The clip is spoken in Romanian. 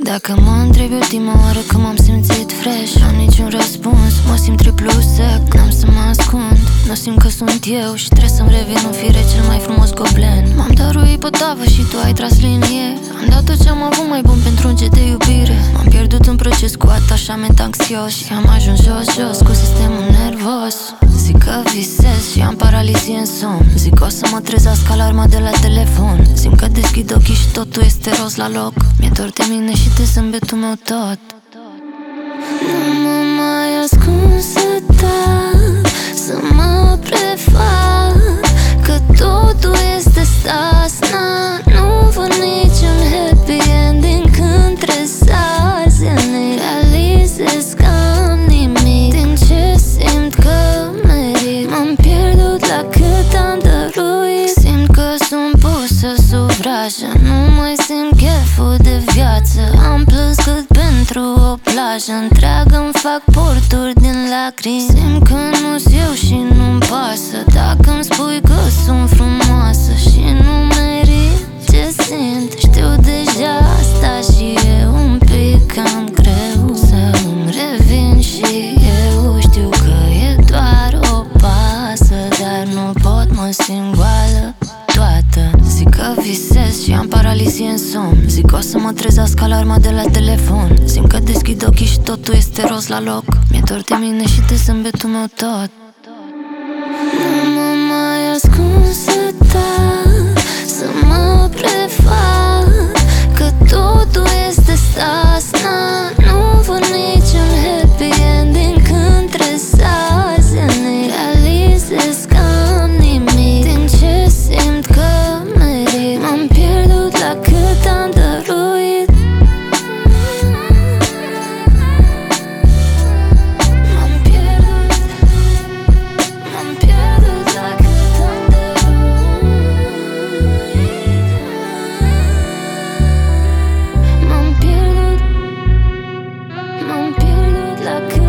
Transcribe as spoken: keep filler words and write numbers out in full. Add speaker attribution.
Speaker 1: Dacă mă întrebi ultima oară că m-am simțit fresh, am niciun răspuns, mă simt triplu sec. N-am să mă ascund, nu simt că sunt eu și trebuie să-mi revin în fire cel mai frumos goblen. M-am dăruit pe tavă și tu ai tras linie. Am dat tot ce-am avut mai bun pentru un jet de iubire. M-am pierdut în proces cu atașament anxios și am ajuns jos, jos cu sistemul nervos. Zic că visez și am paralizie în somn. Zic că o să mă trezească alarma de la telefon. Simt că deschid ochii și totul este roz la loc. Mi-e dor de mine și de zâmbetul meu tot. Nu mă mai ascund să tac, să mă prefac că totul este stas. Na, nu văd niciun happy ending când tresaz în ei. Realizez că am nimic din ce simt că merit. M-am pierdut la cât am dăruit. Simt că sunt pusă sub vrajă, nu mai simt cheful de viață. Am plâns cât pentru o plajă întreagă, îmi fac porturi din lacrimi. Simt că nu-s eu și nu-mi pasă dacă îmi spui că sunt frumoasă și nu merit ce simt. Știu deja asta și e un pic cam greu să îmi revin și eu știu că e doar o pasă, dar nu pot, mă simt goală toată. Zic că visez și am paralizie în somn. Zic că o să mă trezească alarma de la telefon. Simt că deschid ochii și totul este roz la loc. Mi-e dor de mine și de zâmbetul meu tot. Nu mă mai ascund să tac, să mă prefac că totul este stas. Na, nu văd niciun happy ending când tresaz în ei. Realizez că am nimic din ce simt că merit. M-am pierdut la cât am dăruit. M-am pierdut, m-am pierdut la cât am dăruit. M-am pierdut, m-am pierdut la cât